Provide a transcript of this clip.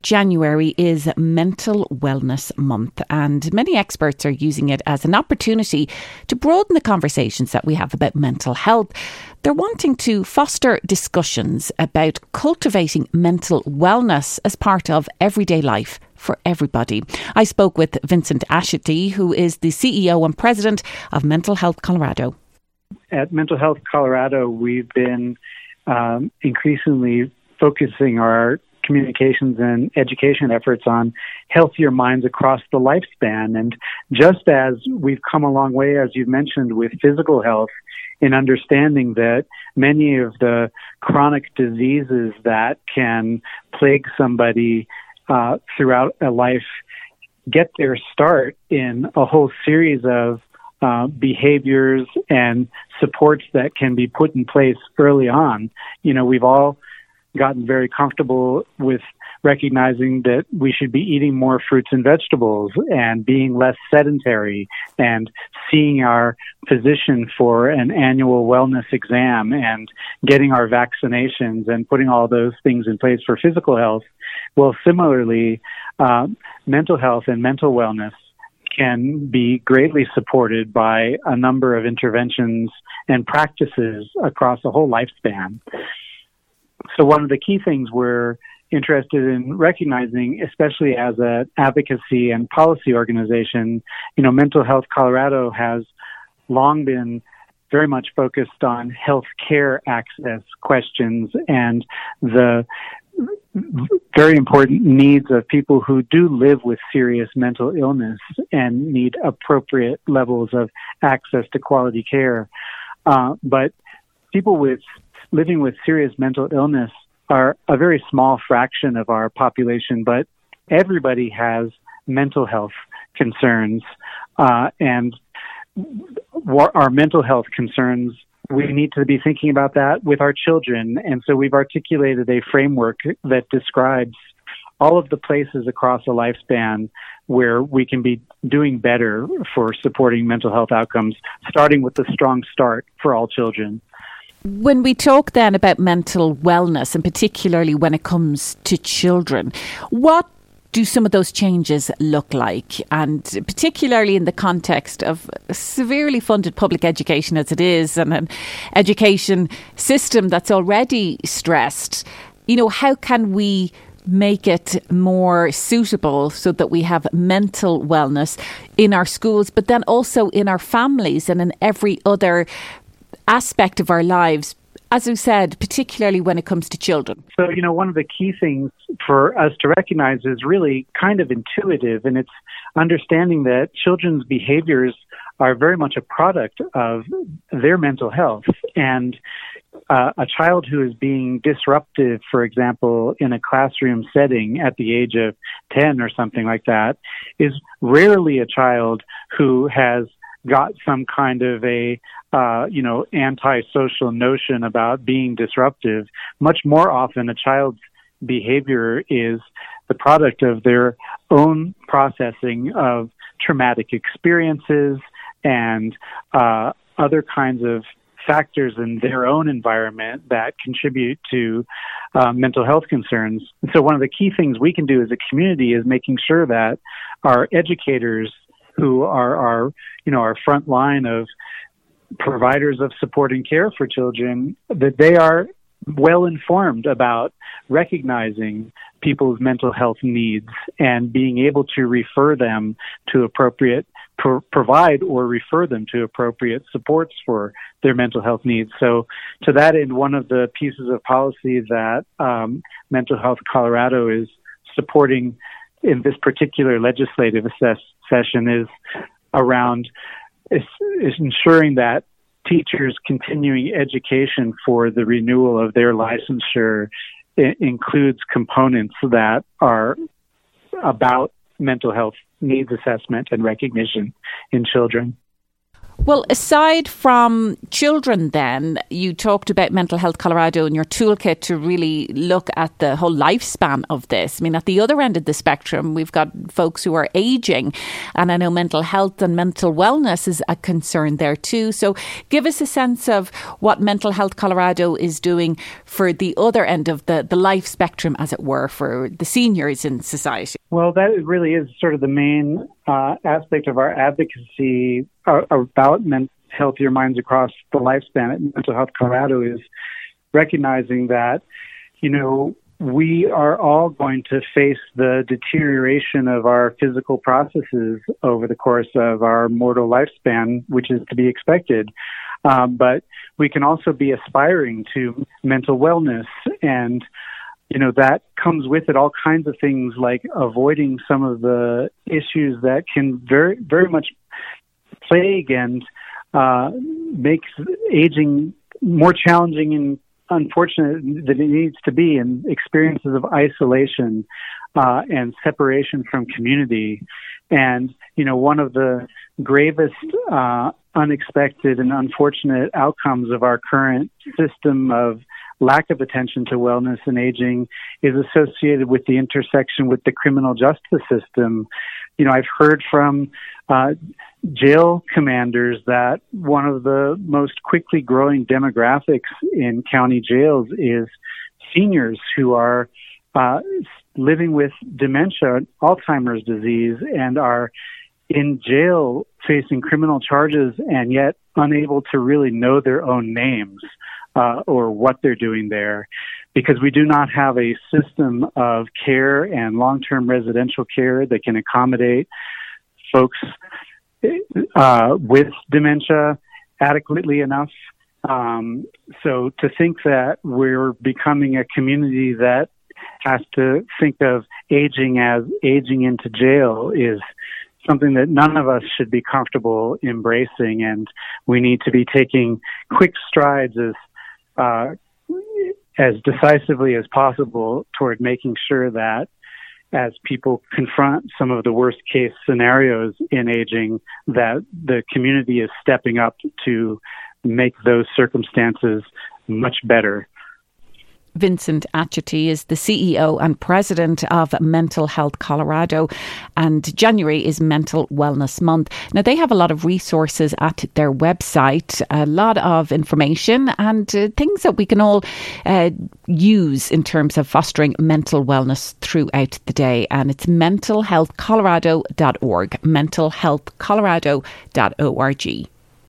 January is Mental Wellness Month, and many experts are using it as an opportunity to broaden the conversations that we have about mental health. They're wanting to foster discussions about cultivating mental wellness as part of everyday life for everybody. I spoke with Vincent Ashity, who is the CEO and President of Mental Health Colorado. At Mental Health Colorado, we've been increasingly focusing our communications and education efforts on healthier minds across the lifespan. And just as we've come a long way, as you've mentioned, with physical health, in understanding that many of the chronic diseases that can plague somebody throughout a life get their start in a whole series of behaviors and supports that can be put in place early on. We've all gotten very comfortable with recognizing that we should be eating more fruits and vegetables and being less sedentary and seeing our physician for an annual wellness exam and getting our vaccinations and putting all those things in place for physical health. Well, similarly, mental health and mental wellness can be greatly supported by a number of interventions and practices across the whole lifespan. So one of the key things we're interested in recognizing, especially as an advocacy and policy organization, Mental Health Colorado has long been very much focused on health care access questions and the very important needs of people who do live with serious mental illness and need appropriate levels of access to quality care. But people living with serious mental illness are a very small fraction of our population, but everybody has mental health concerns. And our mental health concerns, we need to be thinking about that with our children. And so we've articulated a framework that describes all of the places across a lifespan where we can be doing better for supporting mental health outcomes, starting with a strong start for all children. When we talk then about mental wellness, and particularly when it comes to children, what do some of those changes look like? And particularly in the context of severely funded public education as it is, and an education system that's already stressed, how can we make it more suitable so that we have mental wellness in our schools, but then also in our families and in every other aspect of our lives, as you said, particularly when it comes to children? So, one of the key things for us to recognize is really kind of intuitive, and it's understanding that children's behaviors are very much a product of their mental health. And a child who is being disruptive, for example, in a classroom setting at the age of 10 or something like that, is rarely a child who has got some kind of a antisocial notion about being disruptive. Much more often, a child's behavior is the product of their own processing of traumatic experiences and other kinds of factors in their own environment that contribute to mental health concerns. And so one of the key things we can do as a community is making sure that our educators, who are our front line of providers of supporting care for children, that they are well informed about recognizing people's mental health needs and being able to refer them to provide or refer them to appropriate supports for their mental health needs. So to that end, one of the pieces of policy that Mental Health Colorado is supporting in this particular legislative session is around is ensuring that teachers' continuing education for the renewal of their licensure includes components that are about mental health needs assessment and recognition in children. Well, aside from children then, you talked about Mental Health Colorado and your toolkit to really look at the whole lifespan of this. I mean, at the other end of the spectrum, we've got folks who are ageing, and I know mental health and mental wellness is a concern there too. So give us a sense of what Mental Health Colorado is doing for the other end of the life spectrum, as it were, for the seniors in society. Well, that really is sort of the main aspect of our advocacy about healthier minds across the lifespan at Mental Health Colorado, is recognizing that, we are all going to face the deterioration of our physical processes over the course of our mortal lifespan, which is to be expected. But we can also be aspiring to mental wellness, and that comes with it all kinds of things like avoiding some of the issues that can very, very much plague and makes aging more challenging and unfortunate than it needs to be, and experiences of isolation and separation from community. And, one of the gravest unexpected and unfortunate outcomes of our current system of lack of attention to wellness and aging is associated with the intersection with the criminal justice system. I've heard from jail commanders that one of the most quickly growing demographics in county jails is seniors who are living with dementia, Alzheimer's disease, and are in jail facing criminal charges and yet unable to really know their own names or what they're doing there, because we do not have a system of care and long-term residential care that can accommodate folks with dementia adequately enough. So to think that we're becoming a community that has to think of aging as aging into jail is something that none of us should be comfortable embracing, and we need to be taking quick strides as decisively as possible toward making sure that as people confront some of the worst case scenarios in aging, that the community is stepping up to make those circumstances much better. Vincent Atchity is the CEO and President of Mental Health Colorado, and January is Mental Wellness Month. Now, they have a lot of resources at their website, a lot of information and things that we can all use in terms of fostering mental wellness throughout the day. And it's mentalhealthcolorado.org, mentalhealthcolorado.org.